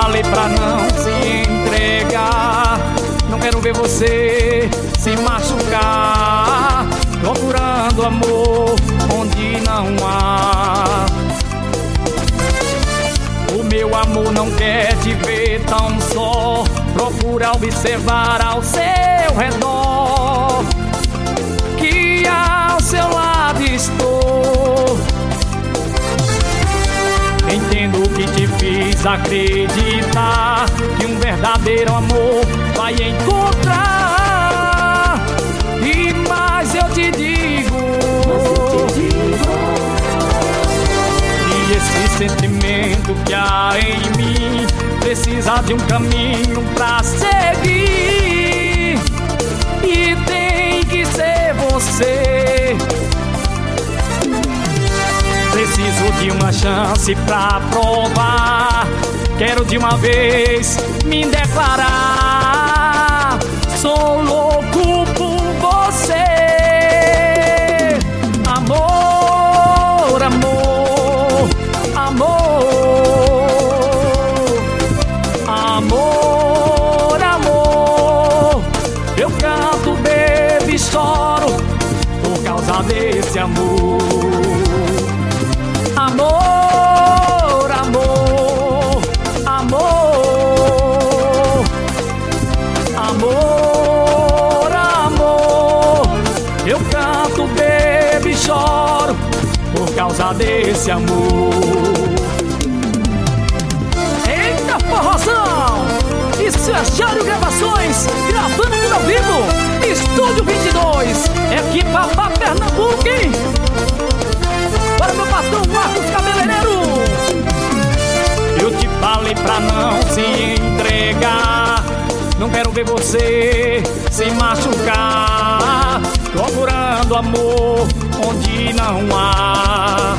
falei pra não se entregar. Não quero ver você se machucar, procurando amor onde não há. O meu amor não quer te ver tão só, procura observar ao seu redor, que ao seu lado estou. Entendo que te fiz acreditar que um verdadeiro amor vai encontrar. E mais eu te digo que esse sentimento que há em mim precisa de um caminho pra seguir, e tem que ser você. Preciso de uma chance pra provar, quero de uma vez me declarar. Sou louco por você. Amor, amor, amor, amor, amor. Eu canto, bebo e choro por causa desse amor. Amor, amor, amor, amor, amor. Eu canto, bebo e choro por causa desse amor. Eita forrozão! Isso é Jário Gravações, gravando tudo ao vivo. Estúdio 22, equipa pra Pernambuco, hein? Para meu patrão Marcos Cabeleireiro. Eu te falei pra não se entregar, não quero ver você se machucar, procurando amor onde não há.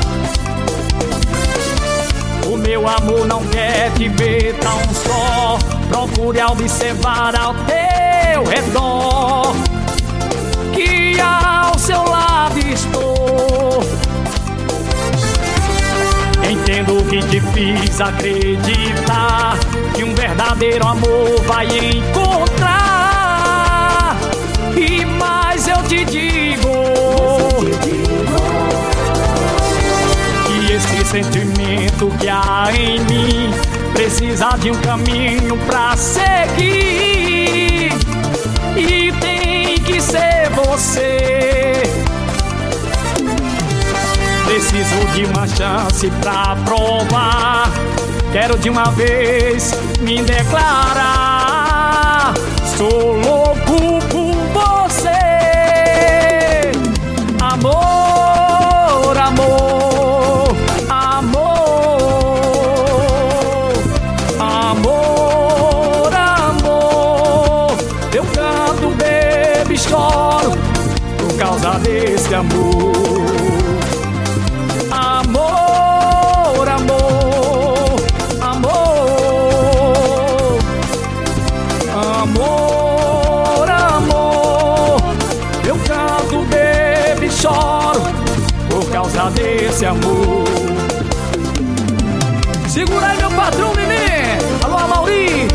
O meu amor não quer te ver tão só, procure observar ao teu redor, que ao seu lado estou. Entendo que te fiz acreditar que um verdadeiro amor vai encontrar. E mais eu te digo que esse sentimento que há em mim precisa de um caminho pra seguir, e tem que ser você. Preciso de uma chance pra provar, quero de uma vez me declarar. Sou louco por você. Amor, amor, amor, amor, amor. Eu canto, bebo e choro por causa desse amor. Amor, amor, amor, amor, amor. Eu canto, bebo e choro por causa desse amor. Segura aí, meu patrão Mimi. Alô, Mauri,